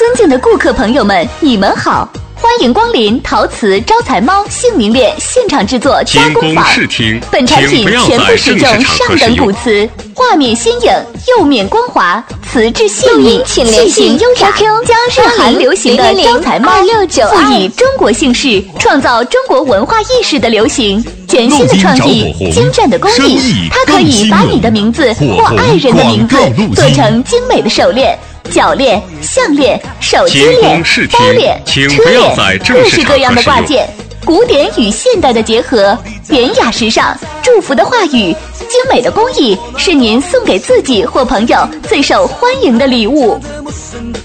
敬的顾客朋友们，你们好，欢迎光临陶瓷招财猫姓名链现场制作加工坊。本产品全部使用上等古瓷，画面新颖，釉面光滑，瓷质细腻， 请联系优雅，将日韩流行的招财猫赋予中国姓氏，创造中国文化意识的流行。全新的创意，精湛的工艺，它可以把你的名字或爱人的名字做成精美的手链、脚链、项链、手机链、包链、车链，各式各样的挂件，古典与现代的结合，典雅时尚，祝福的话语，精美的工艺，是您送给自己或朋友最受欢迎的礼物。